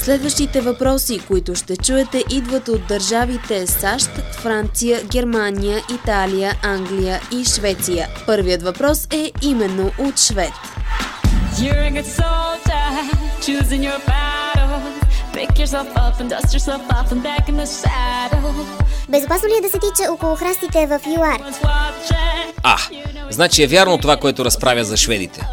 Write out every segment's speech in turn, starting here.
Следващите въпроси, които ще чуете, идват от държавите САЩ, Франция, Германия, Италия, Англия и Швеция. Първият въпрос е именно от швед. Безопасно ли е да се тича около храстите в ЮАР? Значи е вярно това, което разправя за шведите.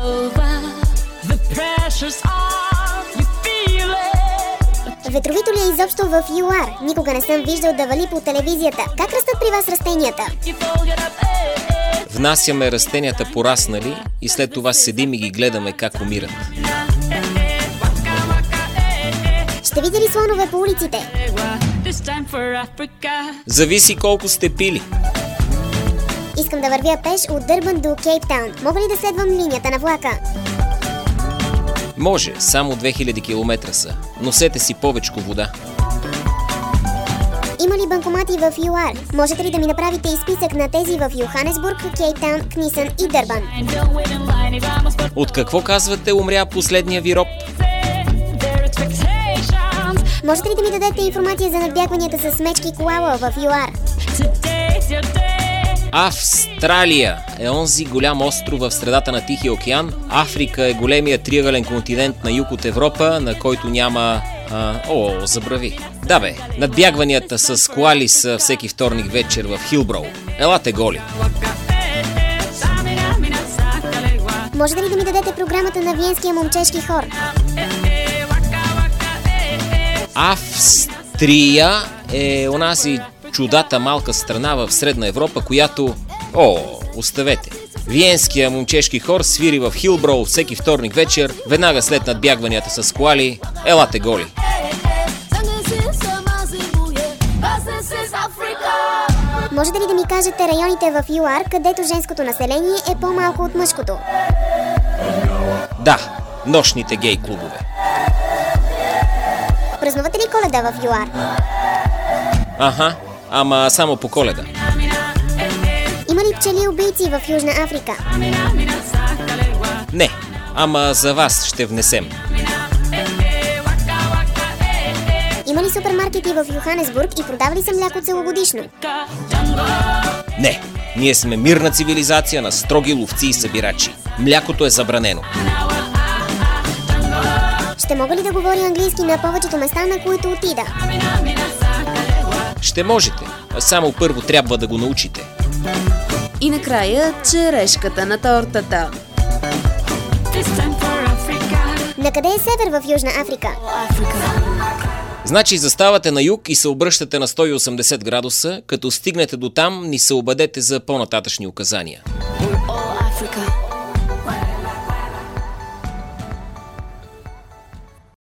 Ветровито ли е изобщо в ЮАР? Никога не съм виждал да вали по телевизията. Как растат при вас растенията? Внасяме растенията пораснали и след това седим и ги гледаме как умират. Ще видя ли слонове по улиците? Зависи колко сте пили. Искам да вървя пеш от Дърбан до Кейптаун. Мога ли да следвам линията на влака? Може, само 2000 км са. Носете си повечко вода. Има ли банкомати в ЮАР? Можете ли да ми направите изписък на тези в Йоханесбург, Кейптаун, Книсън и Дърбан? От какво казвате умря последния ви роб? Можете ли да ми дадете информация за надбягванията с мечки коала в ЮАР? Австралия е онзи голям остров в средата на Тихия океан. Африка е големия триъгълен континент на юг от Европа, на който няма... забрави. Да бе, надбягванията с коали са всеки вторник вечер в Хилброу. Елате голи. Можете ли да ми дадете програмата на Виенския момчешки хор? Австрия е онази чудата малка страна в Средна Европа, която... оставете. Виенския момчешки хор свири в Хилброу всеки вторник вечер, веднага след надбягванията с коали. Елате голи. Можете ли да ми кажете районите в ЮАР, където женското население е по-малко от мъжкото? Да, нощните гей клубове. Празнувате ли Коледа в ЮАР? Ама само по Коледа. Има ли пчели убийци в Южна Африка? Не, ама за вас ще внесем. Има ли супермаркети в Йоханесбург и продава ли се мляко целогодишно? Не, ние сме мирна цивилизация на строги ловци и събирачи. Млякото е забранено. Ще мога ли да говоря английски на повечето места, на които отида? Ще можете, само първо трябва да го научите. И накрая черешката на тортата. Накъде е север в Южна Африка? Значи заставате на юг и се обръщате на 180 градуса, като стигнете до там, ни се обадете за по-нататъчни указания.